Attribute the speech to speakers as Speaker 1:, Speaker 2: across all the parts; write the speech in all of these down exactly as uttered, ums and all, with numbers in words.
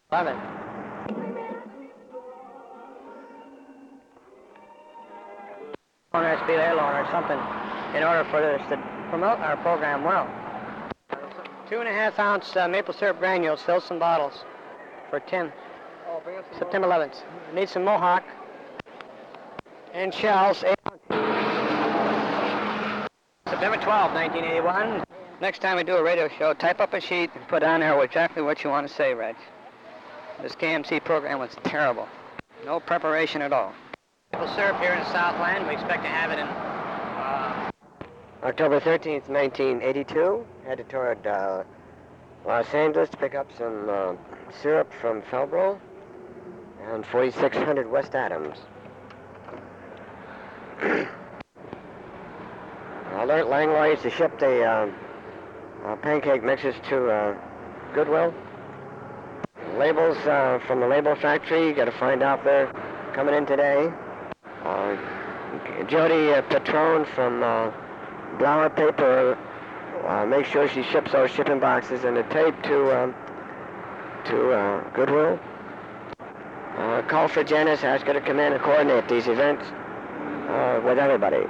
Speaker 1: eleven. There has to be a loan or something in order for this to promote our program well. Two and a half ounce uh, maple syrup granules, fill some bottles for Tim. September eleventh. Need some Mohawk and shells. September twelfth, nineteen eighty-one. Next time we do a radio show, type up a sheet and put on there exactly what you want to say, Reg. This K M C program was terrible. No preparation at all. Maple syrup here in Southland. We expect to have it in uh,
Speaker 2: October thirteenth, nineteen eighty-two. Headed toward uh, Los Angeles to pick up some uh, syrup from Felbro and forty-six hundred West Adams. Alert Langlois to ship the uh, uh, pancake mixes to uh, Goodwill. Labels uh, from the label factory, got to find out they're coming in today. Uh, Jody uh, Patron from uh, Blower Paper, uh, make sure she ships those shipping boxes and a tape to um, to uh, Goodwill. Uh, call for Janice, ask her to come in and coordinate these events uh, with everybody.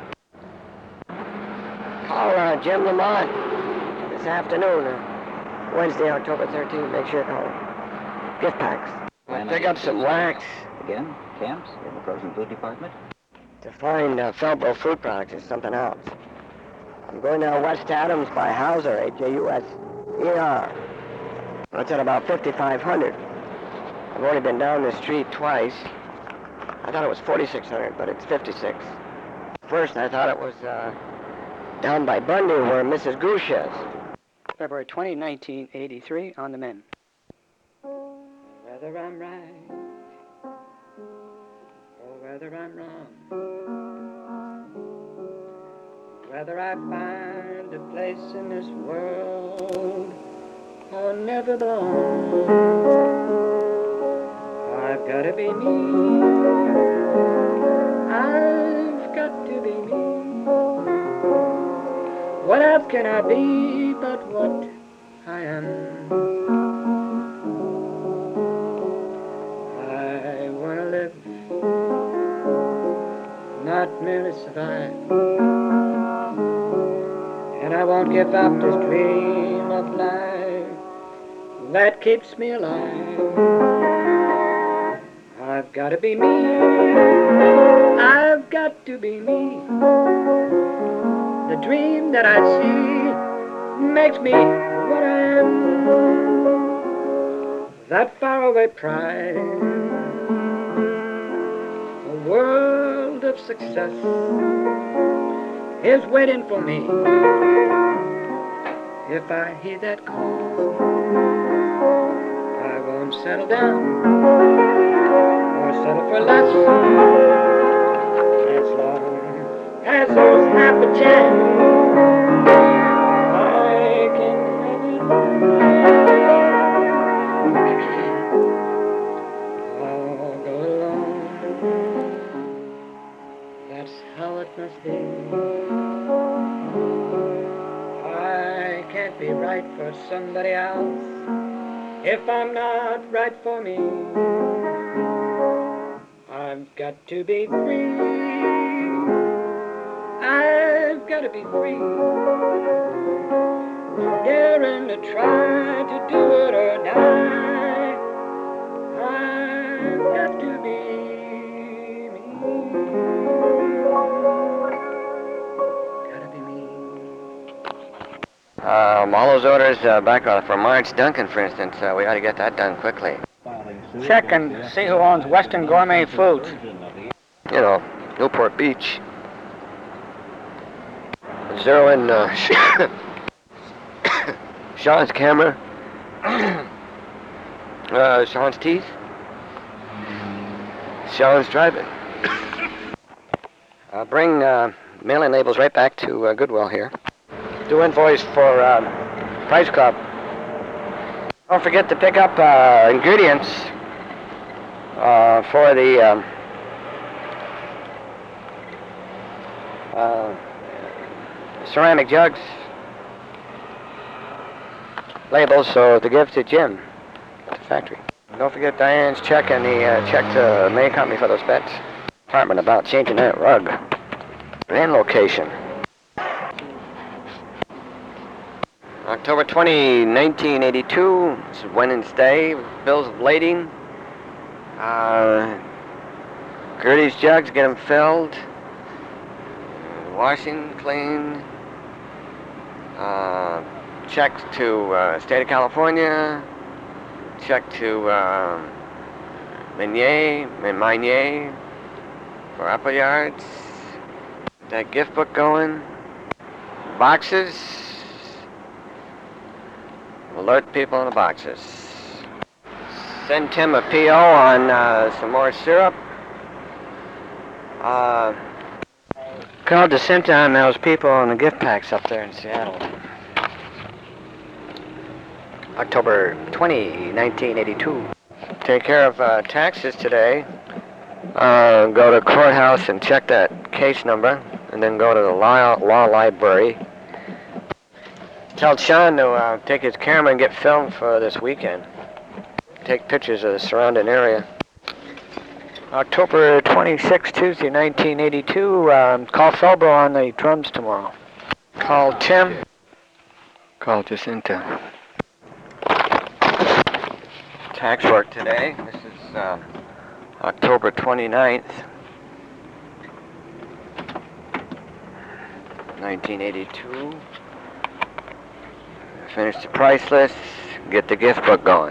Speaker 2: Call uh, Jim Lamont this afternoon, uh, Wednesday, October thirteenth. Make sure to call gift packs.
Speaker 3: And
Speaker 2: Pick up some wax.
Speaker 3: Again, camps in the frozen food department.
Speaker 2: To find uh, Felbro food products is something else. I'm going down West Adams by Hauser, H A U S E R. That's at about fifty-five hundred. I've only been down this street twice. I thought it was forty-six hundred, but it's fifty-six. First, I thought it was uh, down by Bundy where Missus Goosh is.
Speaker 1: February twentieth, nineteen eighty-three, on the men. Whether I'm right or whether I'm wrong, whether I find a place in this world or never belong, I've got to be me. I've got to be me. What else can I be but what I am? I want to live, not merely survive. And I won't give up this dream of life that keeps me alive. I've got to be me. I've got to be me. The dream that I see makes me what I am. That faraway pride, a world of success is waiting for me. If I hear that call, I won't settle down or settle for less. As long as those happy chance, I can have it. I'll go alone. That's how it must be. I can't be right for somebody else if I'm not right for me. I've got to be free. I've got to be free. Daring to try to do it or die. I've got to be me. Gotta be me.
Speaker 2: Um, all those orders uh, back uh, for Marge Duncan, for instance, uh, we ought to get that done quickly.
Speaker 1: Check and see who owns Western Gourmet Foods.
Speaker 2: You know, Newport Beach. Zero in uh, Sean's camera. uh, Sean's teeth. Sean's driving. uh, bring uh, mailing labels right back to uh, Goodwill here. Do invoice for uh, Price Club. Don't forget to pick up uh, ingredients uh, for the um, uh, ceramic jugs, labels, so to give to Jim at the factory. Don't forget Diane's check and the uh, check to the main company for those bets. Department about changing that rug. And location. October twentieth, nineteen eighty-two. It's Wednesday. Bills of lading. Uh, Gertie's jugs, get them filled. Washing, clean. Uh, checks to uh, State of California. Check to uh, Minier, Minier for Apple Yards. That gift book going. Boxes. Alert people in the boxes. Send Tim a P O on uh, some more syrup. Uh, called DeCinta on those people on the gift packs up there in Seattle. October twentieth, nineteen eighty-two. Take care of uh, taxes today. Uh, go to courthouse and check that case number, and then go to the law, law library. Tell Sean to uh, take his camera and get film for this weekend. Take pictures of the surrounding area. October twenty-sixth, Tuesday, nineteen eighty-two. Um, call Felbro on the drums tomorrow. Call Tim. Call Jacinta. Tax work today. This is uh, October twenty-ninth, nineteen eighty-two. Finish the price list. Get the gift book going.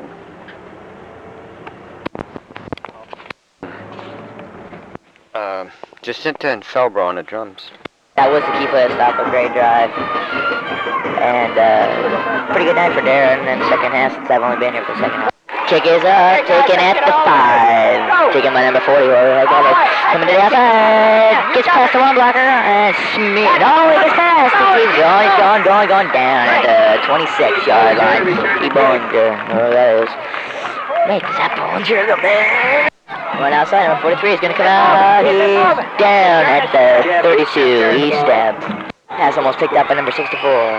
Speaker 2: Uh, Jacinta and Felbro on the drums.
Speaker 4: That was the key for the stop, a great drive. And uh, pretty good night for Darren. And then second half, since I've only been here for the second half. Kick is up, taken at the five. Taken by number forty, I got it. Coming to the outside. Gets past the one blocker. And Schmidt. Oh, he gets past. He's going, going, going, going down at the twenty-six yard line. He Bollinger. Oh, that is. Make that Bollinger go there. One outside, number forty-three is going to come out. He's down at the thirty-two. He stabbed. Pass almost picked up by number sixty-four.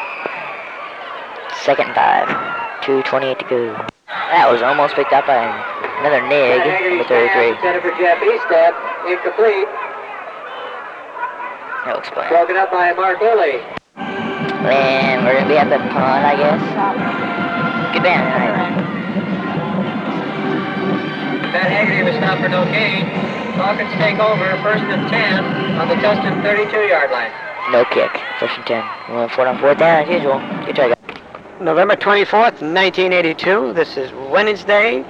Speaker 4: Second and five. two twenty-eight to go. That was almost picked up by another Nig, number thirty-three.
Speaker 1: Center for Jeff Estep, incomplete.
Speaker 4: He'll explain.
Speaker 1: Broken up by Mark Lilly.
Speaker 4: And we're going to be at the pond, I guess. Good band, right?
Speaker 1: Van Haggerty was stopped for no gain. Falcons take over, first and ten on the Tustin thirty-two yard line.
Speaker 4: No kick. First and ten. We're on fourth on fourth down as usual. Good try, guys.
Speaker 1: November twenty-fourth, nineteen eighty-two. This is Wednesday,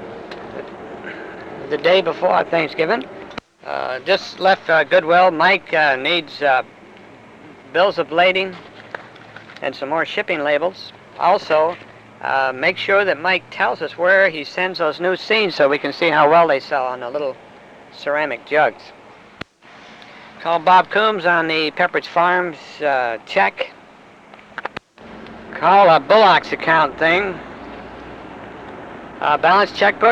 Speaker 1: the day before Thanksgiving. Uh, just left uh, Goodwill. Mike uh, needs uh, bills of lading and some more shipping labels. Also, uh, make sure that Mike tells us where he sends those new scenes so we can see how well they sell on the little ceramic jugs. Call Bob Coombs on the Pepperidge Farms uh, check. Call a Bullock's account thing. Uh, balance checkbook.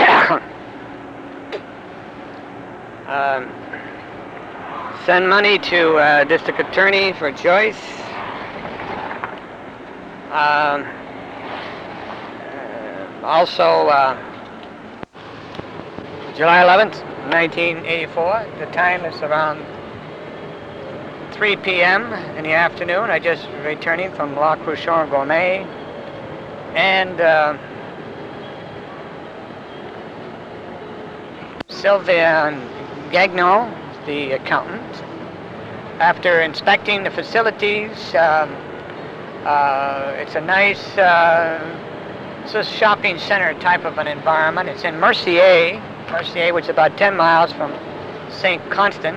Speaker 1: um, send money to uh, District Attorney for Joyce. Um, uh, also, uh, July eleventh, nineteen eighty-four. The time is around three p m in the afternoon. I just returning from La Cruchon Gourmet, and uh, Sylvia Gagnon, the accountant, after inspecting the facilities, um, uh, it's a nice uh, it's a shopping center type of an environment. It's in Mercier, Mercier, which is about ten miles from Saint Constant.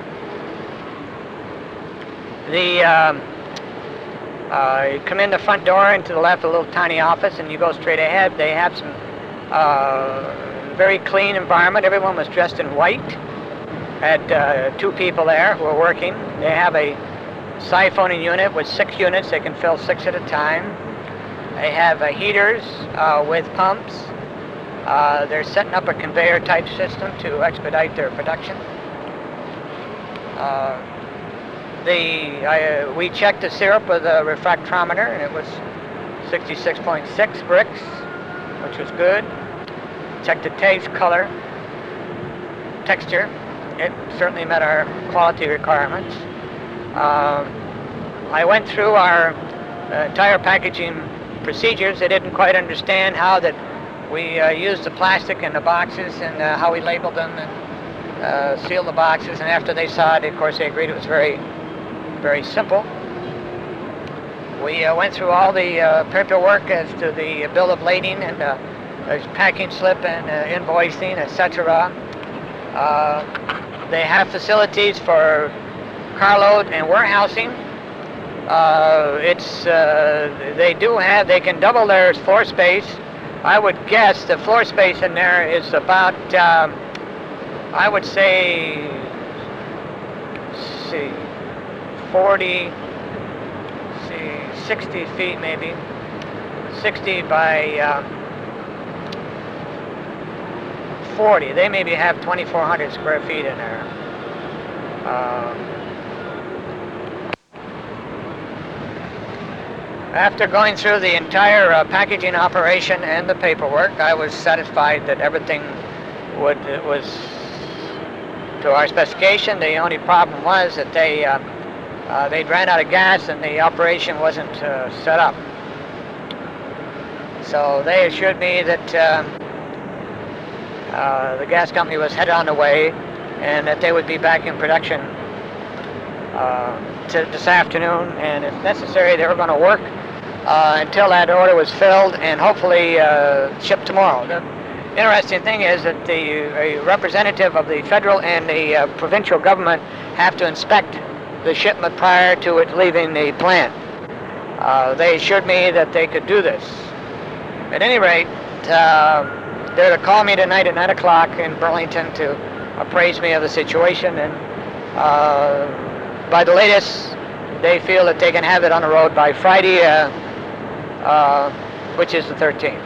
Speaker 1: The, um, uh, you come in the front door, and to the left, a little tiny office, and you go straight ahead. They have some uh, very clean environment. Everyone was dressed in white. Had uh, two people there who were working. They have a siphoning unit with six units. They can fill six at a time. They have uh, heaters uh, with pumps. Uh, they're setting up a conveyor type system to expedite their production. Uh, The, uh, we checked the syrup with a refractometer, and it was sixty-six point six bricks, which was good. checked the taste, color, texture. It certainly met our quality requirements. Uh, I went through our uh, entire packaging procedures. They didn't quite understand how that we uh, used the plastic in the boxes and uh, how we labeled them and uh, sealed the boxes. And after they saw it, of course, they agreed it was very, very simple. We uh, went through all the uh, paperwork as to the bill of lading and uh, packing slip and uh, invoicing, et cetera. Uh, they have facilities for carload and warehousing. Uh, it's uh, they do have they can double their floor space. I would guess the floor space in there is about um, I would say let's see forty see sixty feet maybe sixty by uh, forty. They maybe have twenty-four hundred square feet in there. Uh, After going through the entire uh, packaging operation and the paperwork, I was satisfied that everything would was to our specification. The only problem was that they uh, uh, they'd ran out of gas and the operation wasn't uh, set up. So they assured me that uh, uh, the gas company was headed on the way and that they would be back in production uh, to this afternoon, and if necessary, they were going to work Uh, until that order was filled and hopefully uh, shipped tomorrow. The interesting thing is that the a representative of the federal and the uh, provincial government have to inspect the shipment prior to it leaving the plant. Uh, they assured me that they could do this. At any rate, uh, they're to call me tonight at nine o'clock in Burlington to appraise me of the situation, and uh, by the latest, they feel that they can have it on the road by Friday, uh, Uh, which is the thirteenth.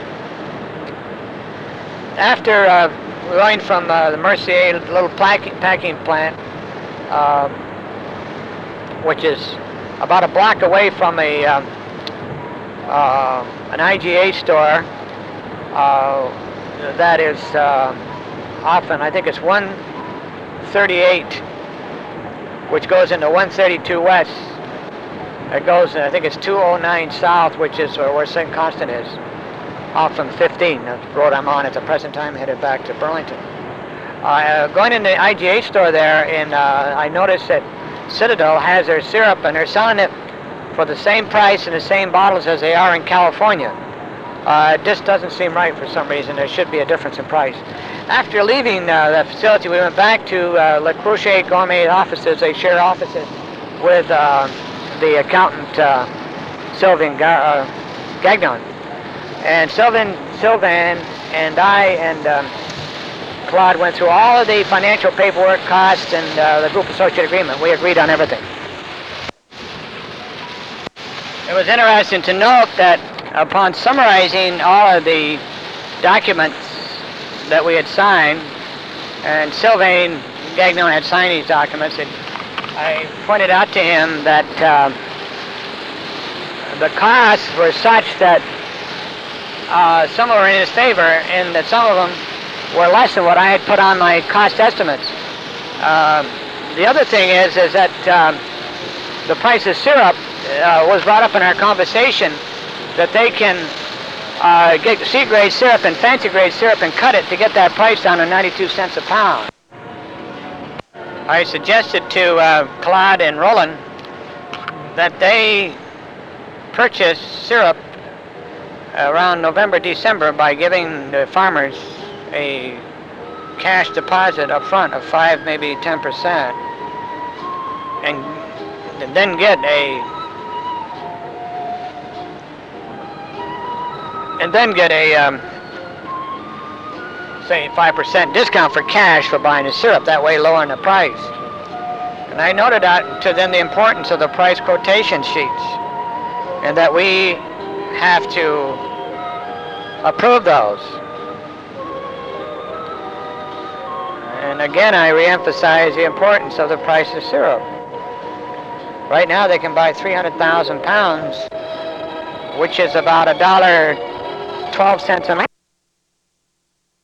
Speaker 1: After uh, going from uh, the Mercier little packing, packing plant, uh, which is about a block away from a uh, uh, an I G A store, uh, that is uh, often, I think it's one thirty-eight, which goes into one thirty-two West. It goes, I think it's two oh nine South, which is where Saint Constant is, off from fifteen, the road I'm on at the present time, headed back to Burlington. Uh, going in the I G A store there, and uh, I noticed that Citadel has their syrup, and they're selling it for the same price and the same bottles as they are in California. Uh, it just doesn't seem right for some reason. There should be a difference in price. After leaving uh, the facility, we went back to uh, Le Creuset Gourmet offices. They share offices with uh, the accountant uh, Sylvain Ga uh, Gagnon, and Sylvain, Sylvain and I and um, Claude went through all of the financial paperwork, costs, and uh, the group associate agreement. We agreed on everything. It was interesting to note that upon summarizing all of the documents that we had signed, and Sylvain Gagnon had signed these documents, it, I pointed out to him that uh, the costs were such that uh, some were in his favor and that some of them were less than what I had put on my cost estimates. Uh, the other thing is, is that um, the price of syrup uh, was brought up in our conversation, that they can uh, get C-grade syrup and fancy-grade syrup and cut it to get that price down to ninety-two cents a pound. I suggested to uh, Claude and Roland that they purchase syrup around November, December by giving the farmers a cash deposit up front of five, maybe ten percent, and, and then get a and then get a um, say five percent discount for cash for buying the syrup, that way lowering the price. And I noted out to them the importance of the price quotation sheets, and that we have to approve those. And again, I reemphasize the importance of the price of syrup. Right now they can buy three hundred thousand pounds, which is about a dollar twelve cents an ounce.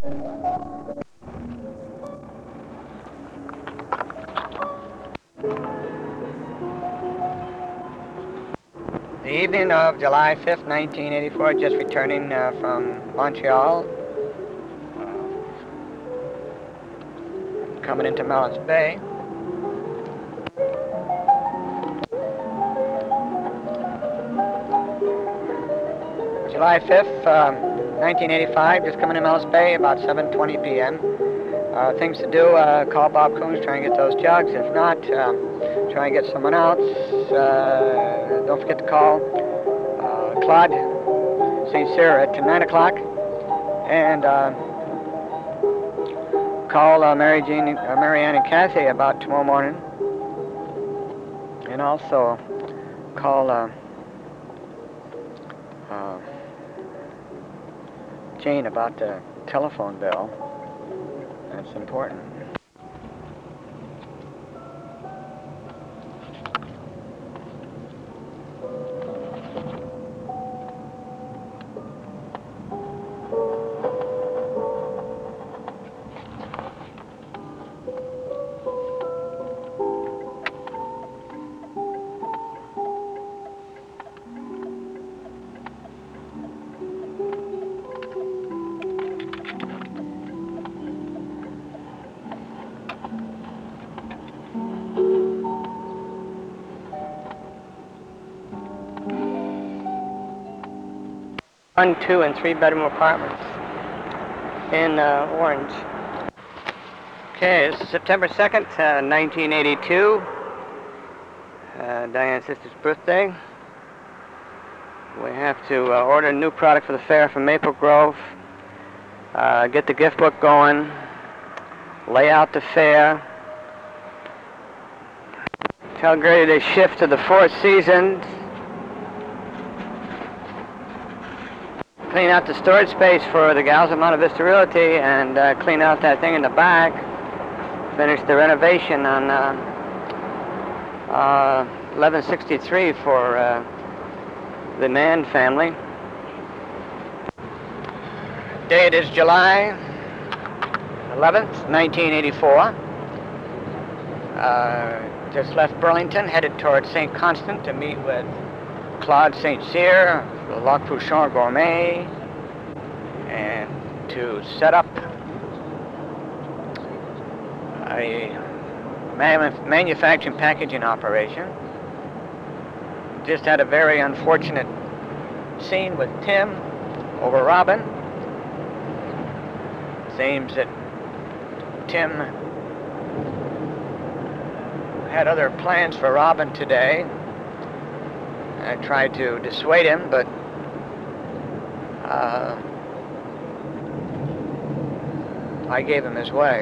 Speaker 1: The evening of July fifth, nineteen eighty-four, just returning uh, from Montreal, uh, coming into Mallet's Bay. July fifth, um, nineteen eighty-five, just coming to Mallet's Bay about seven twenty p m Uh, things to do, uh, call Bob Coons, try and get those jugs. If not, um, try and get someone else. Uh, don't forget to call uh, Claude Saint Cyr at nine o'clock. And uh, call uh, Mary Jean, uh, Mary Ann and Kathy about tomorrow morning. And also call uh, uh, Jane about the telephone bill. That's important. One, two, and three bedroom apartments in uh, Orange. Okay, this is September second, uh, nineteen eighty-two. Uh, Diane's sister's birthday. We have to uh, order a new product for the fair from Maple Grove, uh, get the gift book going, lay out the fair, tell Grady to shift to the Four Seasons, clean out the storage space for the gals at Monte Vista Realty, and uh, clean out that thing in the back. Finish the renovation on uh, uh, eleven sixty-three for uh, the Mann family. Date is July eleventh, nineteen eighty-four. Uh, just left Burlington, headed towards Saint Constant to meet with Claude Saint Cyr, Lac Fouchon Gourmet, and to set up a man manufacturing packaging operation. Just had a very unfortunate scene with Tim over Robin. Seems that Tim had other plans for Robin today. I tried to dissuade him, but uh, I gave him his way.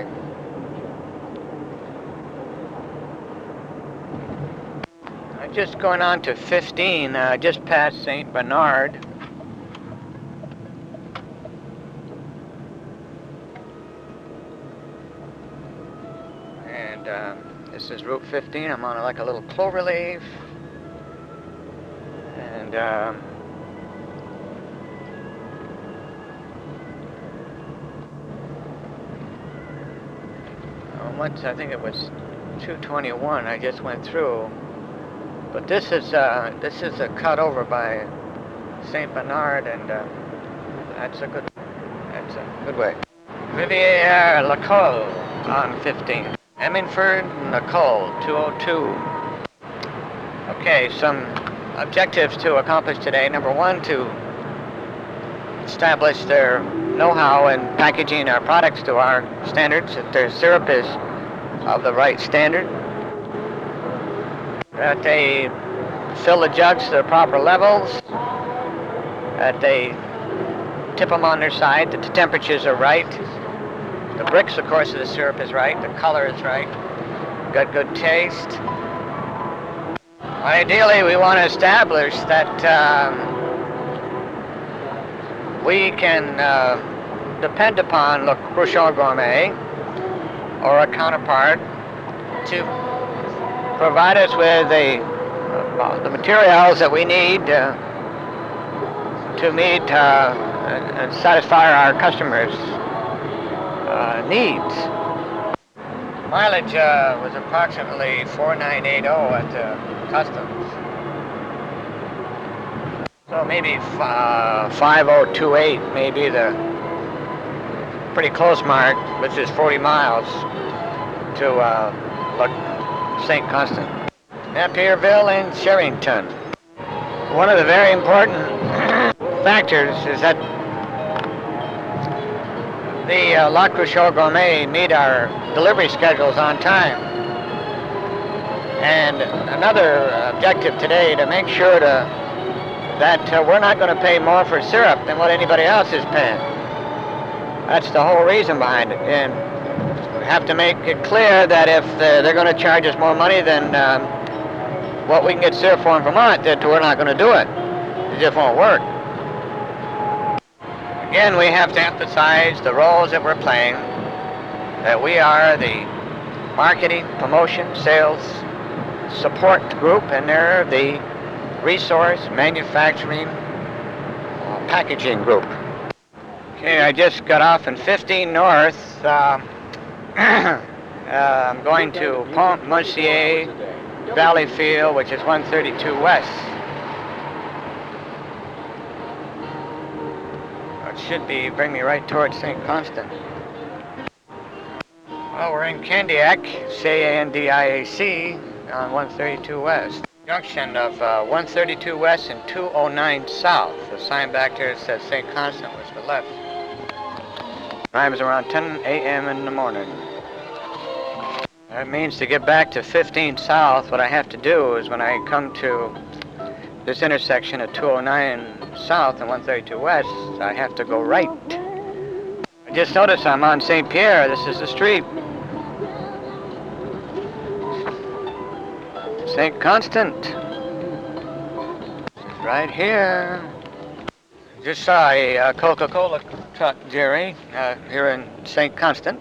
Speaker 1: I'm just going on to fifteen, uh, just past Saint Bernard. And uh, this is Route fifteen. I'm on like a little cloverleaf. And uh, once I think it was two twenty-one I just went through, but this is uh, this is a cut over by Saint Bernard, and uh, that's a good that's a good way. Rivière Lacole on fifteen. Hemingford Lacole two oh two. Okay, some objectives to accomplish today. Number one, to establish their know-how in packaging our products to our standards, that their syrup is of the right standard, that they fill the jugs to the proper levels, that they tip them on their side, that the temperatures are right, the bricks, of course, of the syrup is right, the color is right, got good taste. Ideally, we want to establish that um, we can uh, depend upon Le Cruchot Gourmet or a counterpart to provide us with the, uh, the materials that we need uh, to meet uh, and, and satisfy our customers. uh, needs. Mileage uh, was approximately four nine eight zero at the customs. So maybe uh, five oh two eight, maybe the pretty close mark, which is forty miles to uh, Saint Constant. Napierville and Sherrington. One of the very important factors is that the uh, La Cruchot Gourmet meet our delivery schedules on time. And another objective today to make sure to, that uh, we're not going to pay more for syrup than what anybody else is paying. That's the whole reason behind it. And we have to make it clear that if uh, they're going to charge us more money than um, what we can get syrup for in Vermont, that we're not going to do it. It just won't work. Again, we have to emphasize the roles that we're playing, that we are the marketing, promotion, sales, support group, and they're the resource, manufacturing, uh, packaging group. Okay, I just got off in fifteen North. Uh, uh, I'm going to Pont-Mercier, Valleyfield, which is one thirty-two West. It should be bring me right towards Saint Constant. Well, we're in Candiac, C A N D I A C, on one thirty-two West. Junction of uh, one thirty-two West and two oh nine South. The sign back there says Saint Constant was the left. Time is around ten A M in the morning. That means to get back to fifteen South, what I have to do is when I come to this intersection at two oh nine South and one thirty-two West, I have to go right. I just noticed I'm on Saint Pierre. This is the street. Saint Constant. Right here. Just saw a uh, Coca-Cola truck, Jerry, uh, here in Saint Constant.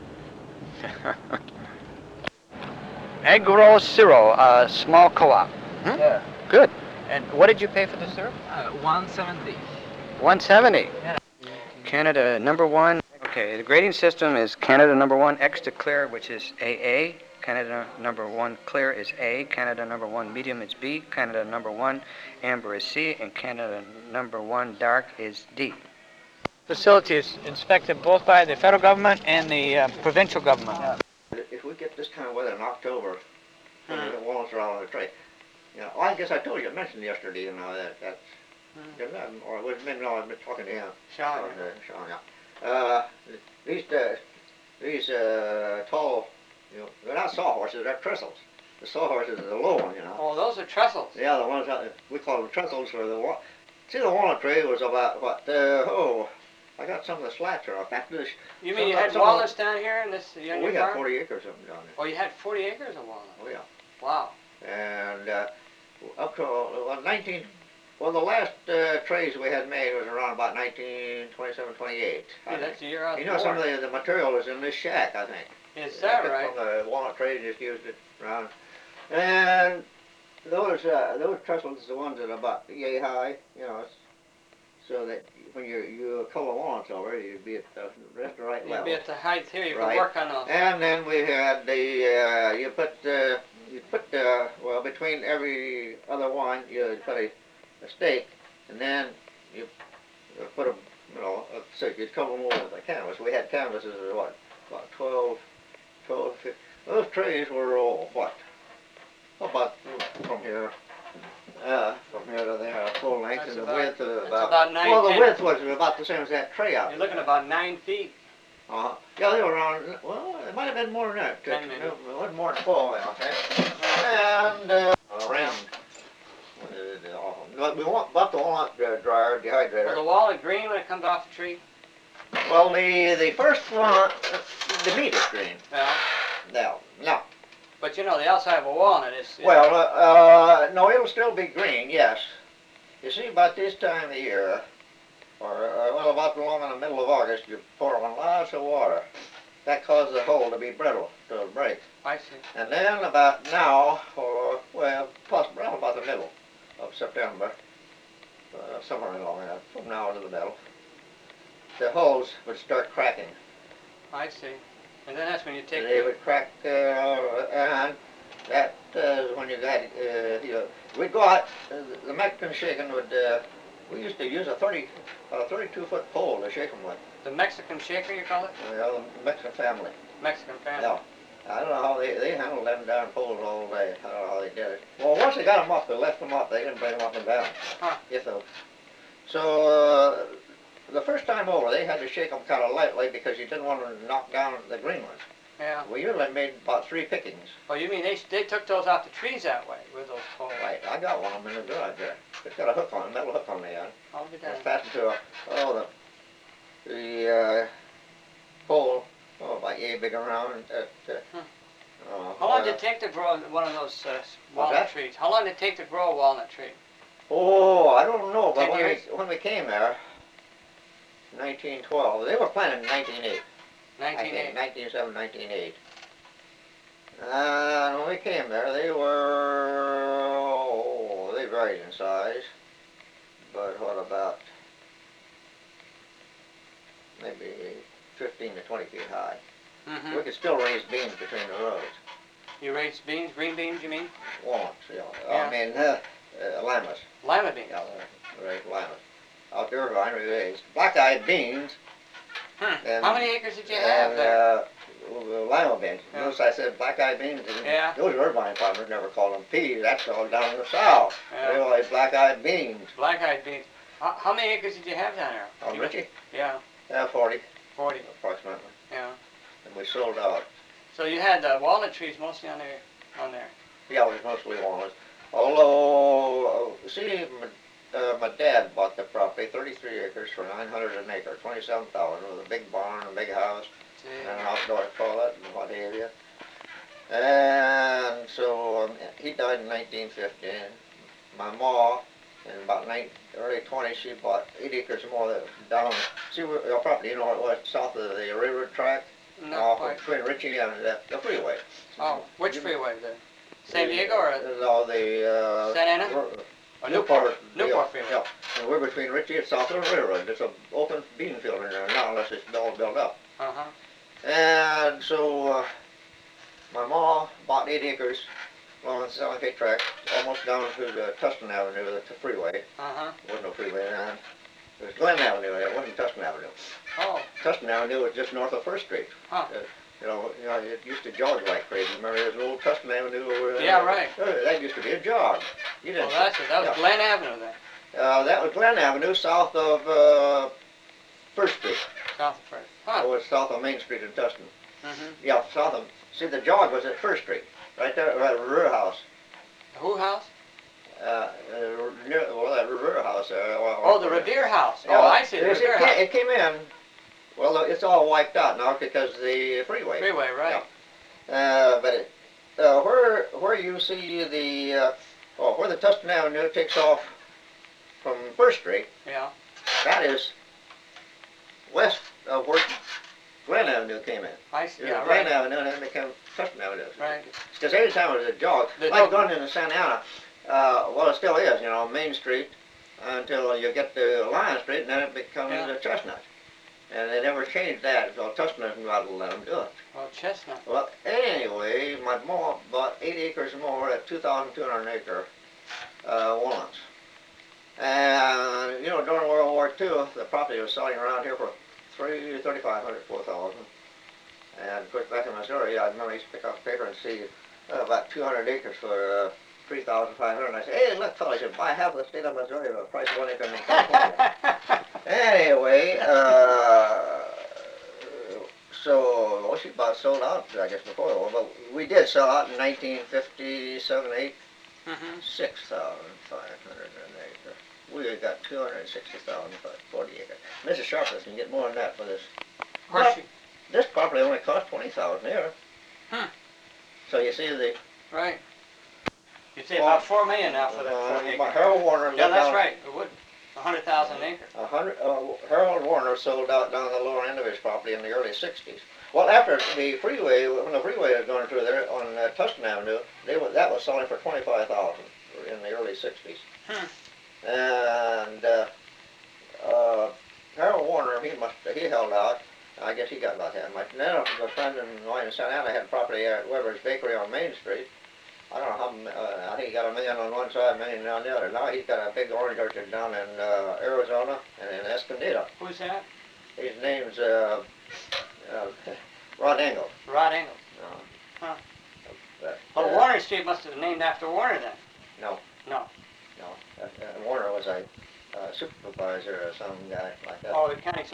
Speaker 1: Agro Syro, uh, small co-op. Hmm?
Speaker 3: Yeah.
Speaker 1: Good. And what did you pay for the syrup?
Speaker 3: Uh, one seventy.
Speaker 1: one seventy.
Speaker 3: Yeah.
Speaker 1: Canada number one. Okay, the grading system is Canada number one extra clear, which is A A. Canada number one clear is A. Canada number one medium is B. Canada number one amber is C. And Canada number one dark is D. Facility is inspected both by the federal government and the uh, provincial government.
Speaker 5: If we get this kind of weather in October, when the walnuts are all on the tray, you know, I guess I told you, I mentioned yesterday, you know, that that's, mm. or it was maybe no, I've been talking to him.
Speaker 1: Sean.
Speaker 5: Uh, Sean, yeah. Uh, these uh, these uh, tall, you know, they're not sawhorses, they're trestles. The sawhorses are the low one, you know.
Speaker 1: Oh, those are trestles.
Speaker 5: Yeah, the ones that we call them trestles for the wa- See, the walnut tree was about what? Uh, oh, I got some of the slats are off. That this.
Speaker 1: You mean you had walnuts down here in this?
Speaker 5: We got farm? forty acres of them down there.
Speaker 1: Oh, you had forty acres of walnuts.
Speaker 5: Oh yeah.
Speaker 1: Wow.
Speaker 5: And uh, up to well, nineteen. Well, the last uh, trays we had made was around about nineteen twenty-seven, twenty-eight.
Speaker 1: Yeah, that's a year out.
Speaker 5: You know, some of the, the material is in this shack, I think.
Speaker 1: Is that right?
Speaker 5: From the walnut tray, just used it around. And those uh, those trestles, the ones that are about yay high, you know, so that when you you color walnuts over, you'd be at the, just the right
Speaker 1: you'd
Speaker 5: level.
Speaker 1: You'd be at the height here. You
Speaker 5: right.
Speaker 1: can work on those.
Speaker 5: And then we had the uh, you put uh, you put uh, well between every other one you put a, a stake, and then you put a you know a, so you'd cover them over with a canvas. We had canvases of what about twelve, twelve, fifteen. Those trays were all what about from here. Uh, from here to there, full length,
Speaker 1: that's
Speaker 5: and the
Speaker 1: about,
Speaker 5: width of
Speaker 1: about, about nine,
Speaker 5: well, the
Speaker 1: ten.
Speaker 5: width was about the same as that tray out
Speaker 1: You're
Speaker 5: there.
Speaker 1: looking about nine feet.
Speaker 5: Uh-huh. Yeah, they were around, well, it might have been more than that.
Speaker 1: Ten maybe.
Speaker 5: It wasn't more than twelve, I think. And, uh, around, uh, we want, bought the walnut dryer, dehydrator.
Speaker 1: Was the walnut green when it comes off the tree?
Speaker 5: Well, the, the first one, the meat is green.
Speaker 1: Yeah.
Speaker 5: No, no.
Speaker 1: But you know, the outside of a walnut is... is
Speaker 5: Well, uh, uh, no, it'll still be green, yes. You see, about this time of year, or, uh, well, about along in the middle of August, you pour on lots of water. That causes the hole to be brittle, to break.
Speaker 1: I see.
Speaker 5: And then about now, or, well, possibly around about the middle of September, uh, somewhere along there, from now to the middle, the holes would start cracking.
Speaker 1: I see. And then that's when you take
Speaker 5: They
Speaker 1: the...
Speaker 5: would crack, uh, and that uh, when you got, uh, you know, we'd go out, uh, the Mexican shaking would, uh, we used to use a thirty, a thirty-two foot pole to shake them with.
Speaker 1: The Mexican shaker, you call it?
Speaker 5: You know, the Mexican family.
Speaker 1: Mexican family.
Speaker 5: Yeah. I don't know how they, they handled them darn poles all day. I don't know how they did it. Well, once they got them up, they left them up. They didn't bring them up and down.
Speaker 1: Huh.
Speaker 5: Yes, so. So, uh, the first time over, they had to shake them kind of lightly because you didn't want to knock down the green ones.
Speaker 1: Yeah.
Speaker 5: We usually made about three pickings.
Speaker 1: Oh, you mean they, they took those out the trees that way with those poles?
Speaker 5: Right, I got one of them in the garage there. It's got a hook on it, metal hook on the end.
Speaker 1: I'll be down.
Speaker 5: It's fastened to a, oh, the, the uh, pole, oh, about yay big around. At, uh,
Speaker 1: Hmm.
Speaker 5: uh,
Speaker 1: How long
Speaker 5: uh,
Speaker 1: did it take to grow one of those uh,
Speaker 5: What's
Speaker 1: walnut
Speaker 5: that?
Speaker 1: trees? How long did it take to grow a walnut tree?
Speaker 5: Oh, I don't know, but
Speaker 1: Ten
Speaker 5: when we,
Speaker 1: years?
Speaker 5: when we came there, nineteen twelve, they were planted in nineteen eight.
Speaker 1: nineteen eighty.
Speaker 5: nineteen seven, nineteen eight. And when we came there, they were, oh, they varied in size. But what about maybe fifteen to twenty feet high?
Speaker 1: Mm-hmm.
Speaker 5: We could still raise beams between the rows.
Speaker 1: You raised beans, green beans, you mean?
Speaker 5: Walnuts, you know.
Speaker 1: Yeah.
Speaker 5: I mean, uh, uh, limas.
Speaker 1: Lima beans.
Speaker 5: Yeah, we raised limas. Out there, I raised black-eyed beans.
Speaker 1: Hmm.
Speaker 5: And-
Speaker 1: How many acres did you have
Speaker 5: And,
Speaker 1: there?
Speaker 5: uh, uh, lima beans.
Speaker 1: Yeah.
Speaker 5: Notice I said black-eyed beans. and
Speaker 1: Yeah.
Speaker 5: Those Irvine farmers never called them peas. That's all down in the south.
Speaker 1: Yeah.
Speaker 5: They always black-eyed beans.
Speaker 1: Black-eyed beans. How, how many acres did you have down there?
Speaker 5: Oh,
Speaker 1: You-
Speaker 5: Richie?
Speaker 1: Yeah,
Speaker 5: Yeah, forty,
Speaker 1: forty.
Speaker 5: approximately.
Speaker 1: Yeah.
Speaker 5: And we sold out.
Speaker 1: So you had uh, walnut trees mostly on there, on there.
Speaker 5: Yeah, it was mostly walnuts. Although, uh, see, my, uh, my dad bought the property, thirty-three acres for nine hundred an acre, twenty-seven thousand, with a big barn, a big house,
Speaker 1: See?
Speaker 5: and an outdoor toilet, and what have you. And so um, he died in nineteen fifty. My ma, in about nine, early twenties, she bought eight acres more down. See where your property, you know what it was, south of the railroad track,
Speaker 1: Not
Speaker 5: off
Speaker 1: quite.
Speaker 5: between Ritchie and the, the freeway.
Speaker 1: Oh, which freeway? The San Diego or
Speaker 5: No, the uh,
Speaker 1: Santa Ana?
Speaker 5: r-
Speaker 1: or
Speaker 5: Newport.
Speaker 1: Newport
Speaker 5: yeah,
Speaker 1: freeway.
Speaker 5: Yeah. And we're between Ritchie and south of the railroad. There's an open bean field in there now, unless it's all built up.
Speaker 1: Uh-huh.
Speaker 5: And so uh, my ma bought eight acres along the Sally K track, almost down to the Tustin Avenue, the the freeway.
Speaker 1: Uh-huh.
Speaker 5: There wasn't no freeway then. It was Glen Avenue, it wasn't Tustin Avenue.
Speaker 1: Oh,
Speaker 5: Tustin Avenue was just north of First Street.
Speaker 1: huh.
Speaker 5: Uh, you know, you know, it used to jog like crazy. Remember there's an old Tustin Avenue over there?
Speaker 1: Yeah, right.
Speaker 5: Uh, that used to be a jog. You
Speaker 1: Well,
Speaker 5: didn't.
Speaker 1: that's it. That was
Speaker 5: yeah.
Speaker 1: Glen Avenue then,
Speaker 5: Uh, that was Glen Avenue, south of uh, First Street.
Speaker 1: south of First.
Speaker 5: It
Speaker 1: Huh.
Speaker 5: was south of Main Street in Tustin.
Speaker 1: Mm-hmm.
Speaker 5: Yeah, south of. See, the jog was at First Street, right there, right at Revere House.
Speaker 1: The who house?
Speaker 5: Uh, uh, near, well, that Revere House. Uh, well,
Speaker 1: Oh, the Revere House.
Speaker 5: Yeah,
Speaker 1: Oh, I see. The
Speaker 5: it,
Speaker 1: Revere
Speaker 5: it, ca-
Speaker 1: House.
Speaker 5: it came in. Well, it's all wiped out now because the freeway.
Speaker 1: Freeway, right.
Speaker 5: Uh, but it, uh, where where you see the uh, oh, where the Tustin Avenue takes off from First Street,
Speaker 1: Yeah.
Speaker 5: that is west of where Glen Avenue came in.
Speaker 1: I see.
Speaker 5: There's
Speaker 1: Yeah,
Speaker 5: Glen
Speaker 1: right.
Speaker 5: Avenue and then became Tustin Avenue.
Speaker 1: Right.
Speaker 5: Because every time it was a jog,
Speaker 1: There's
Speaker 5: like
Speaker 1: no-
Speaker 5: going into Santa Ana, uh, well, it still is, you know, Main Street until you get to Lion Street, and then it becomes
Speaker 1: Yeah.
Speaker 5: a Chestnut. And they never changed that, so Tustin isn't about to let them do it.
Speaker 1: Well, Chestnut.
Speaker 5: Well, anyway, my mom bought eight acres more at two thousand two hundred an acre uh, walnuts. And, you know, during World War Two, the property was selling around here for three, thirty-five hundred, four thousand. And of course, back in Missouri, I remember I used to pick up the paper and see uh, about two hundred acres for uh, three thousand five hundred. And I said, hey, look, fellas, you buy half the state of Missouri for the price of one acre in California. Anyway, uh, so, well, she about sold out, I guess, before the war, but we did sell out in nineteen fifty-seven, eight,
Speaker 1: Mm-hmm.
Speaker 5: six thousand five hundred an acre. We got two hundred sixty thousand for forty acres. Missus Sharpless can get more than that for this.
Speaker 1: Of course, you,
Speaker 5: This property only cost twenty thousand here.
Speaker 1: Hmm.
Speaker 5: So you see the,
Speaker 1: right. You'd say
Speaker 5: Well,
Speaker 1: about four million now for that
Speaker 5: uh,
Speaker 1: forty
Speaker 5: my
Speaker 1: acre.
Speaker 5: Harold Warner
Speaker 1: Yeah,
Speaker 5: lived
Speaker 1: that's
Speaker 5: down-
Speaker 1: right. It would. A hundred thousand an acre.
Speaker 5: A hundred, uh, Harold Warner sold out down the lower end of his property in the early sixties. Well, after the freeway, when the freeway was going through there on uh, Tustin Avenue, they were, that was selling for twenty-five thousand in the early sixties.
Speaker 1: Hmm.
Speaker 5: And uh, uh, Harold Warner, he must he held out. I guess he got about that much. And then a friend of mine in Santa Ana had property at Weber's Bakery on Main Street. I don't know how, m- uh, I think he got a million on one side, a million on the other. Now he's got a big orange orchard down in uh, Arizona and in Escondido.
Speaker 1: Who's that?
Speaker 5: His name's uh, uh, Rod Engel.
Speaker 1: Rod Engel.
Speaker 5: No.
Speaker 1: Huh.
Speaker 5: But,
Speaker 1: Well,
Speaker 5: uh,
Speaker 1: Warner Street must have been named after Warner then.
Speaker 5: No.
Speaker 1: No.
Speaker 5: No. Uh, uh, Warner was a uh, supervisor or some guy like that.
Speaker 1: Oh, the county.